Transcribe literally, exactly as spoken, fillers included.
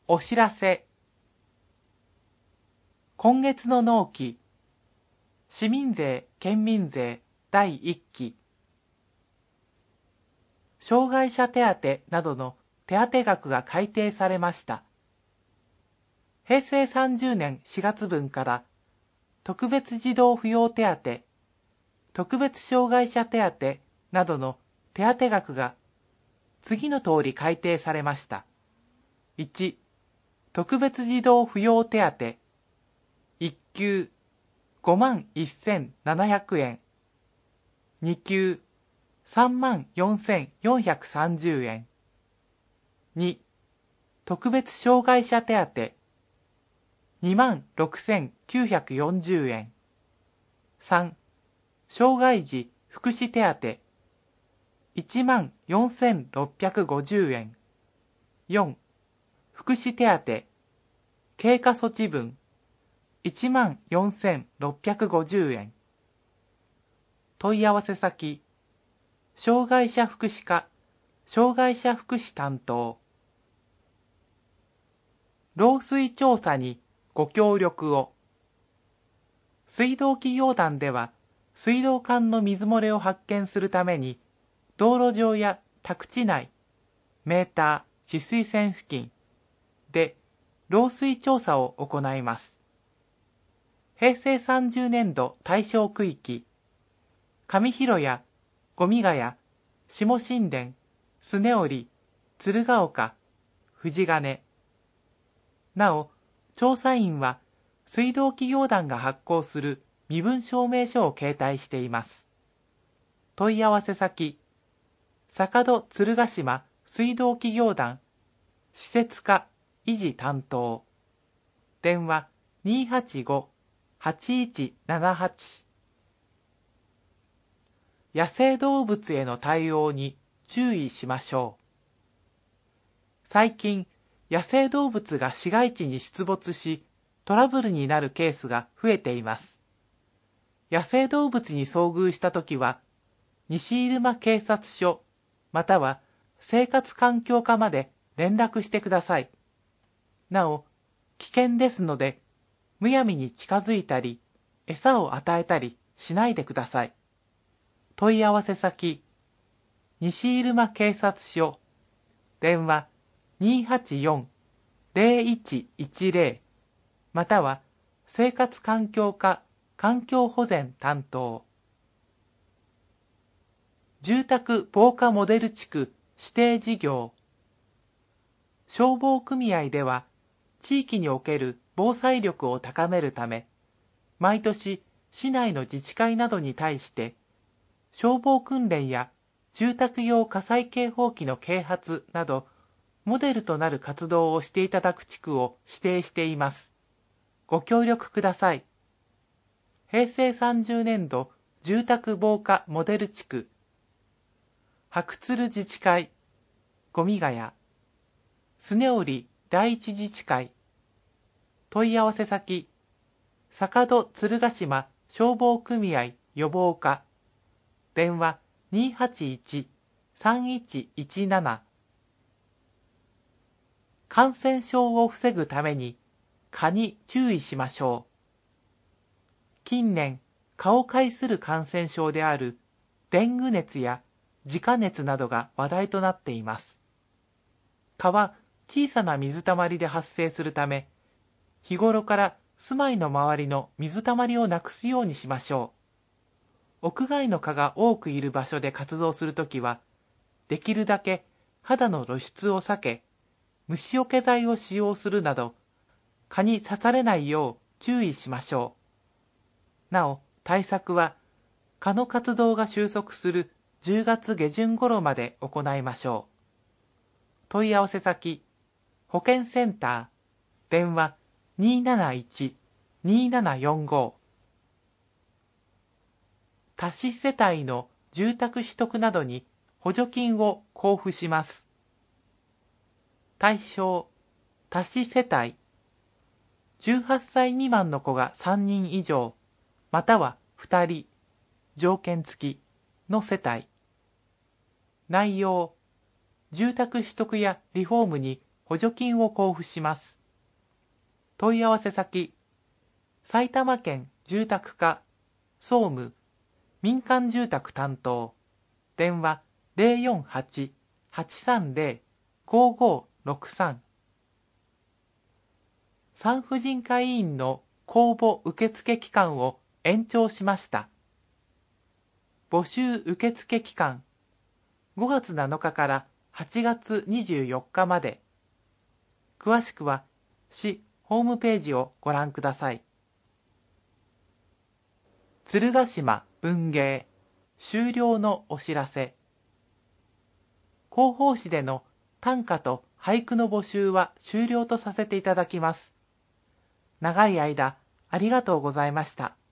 お知らせ。今月の納期、市民税・県民税だいいっき、障害者手当などの手当額が改定されました。へいせいさんじゅうねんしがつぶんから特別児童扶養手当、特別障害者手当などの手当額が次の通り改定されました。いち、特別児童扶養手当いっきゅうごまんせんななひゃくえん、にきゅうさんまんよんせんよんひゃくさんじゅうえん、に、特別障害者手当にまんろくせんきゅうひゃくよんじゅうえん、さん、障害児福祉手当いちまんよんせんろっぴゃくごじゅうえん、よん、福祉手当経過措置分いちまんよんせんろっぴゃくごじゅうえん。問い合わせ先、障害者福祉課、障害者福祉担当。漏水調査にご協力を。水道企業団では、水道管の水漏れを発見するために、道路上や宅地内、メーター、止水栓付近で漏水調査を行います。へいせいさんじゅうねんど対象区域、上広谷、五味ヶ谷、下新田、スネ折、鶴岡、藤金。なお、調査員は水道企業団が発行する身分証明書を携帯しています。問い合わせ先、坂戸鶴ヶ島水道企業団、施設課維持担当。電話にーはちごーはちいちななはち。野生動物への対応に注意しましょう。最近、野生動物が市街地に出没し、トラブルになるケースが増えています。野生動物に遭遇したときは、西入間警察署または生活環境課まで連絡してください。なお、危険ですので、むやみに近づいたり、餌を与えたりしないでください。問い合わせ先、西入間警察署、電話にーはちよんーぜろいちいちぜろまたは生活環境課環境保全担当。住宅防火モデル地区指定事業。消防組合では、地域における防災力を高めるため、毎年市内の自治会などに対して、消防訓練や住宅用火災警報器の啓発など、モデルとなる活動をしていただく地区を指定しています。ご協力ください。へいせいさんじゅうねんど住宅防火モデル地区、白鶴自治会、五味ヶ谷、スネ折第一自治会。問い合わせ先、坂戸鶴ヶ島消防組合予防課。電話にーはちいちーさんいちいちなな。感染症を防ぐために蚊に注意しましょう。近年、蚊を介する感染症であるデング熱やジカ熱などが話題となっています。蚊は小さな水たまりで発生するため、日頃から住まいの周りの水たまりをなくすようにしましょう。屋外の蚊が多くいる場所で活動するときは、できるだけ肌の露出を避け、虫除け剤を使用するなど、蚊に刺されないよう注意しましょう。なお、対策は、蚊の活動が収束するじゅうがつげじゅん頃まで行いましょう。問い合わせ先、保健センター、電話にーなないちーにーななよんご。多子世帯の住宅取得などに補助金を交付します。対象、多子世帯。じゅうはっさい未満の子がさんにん以上、またはふたり、条件付きの世帯。内容、住宅取得やリフォームに補助金を交付します。問い合わせ先、埼玉県住宅課総務民間住宅担当、電話 ゼロよんはち はちさんゼロ ごごろくさん。産婦人科医院の公募受付期間を延長しました。募集受付期間、ごがつなのかからはちがつにじゅうよっかまで。詳しくは市ホームページをご覧ください。鶴ヶ島文芸終了のお知らせ。広報誌での短歌と俳句の募集は終了とさせていただきます。長い間ありがとうございました。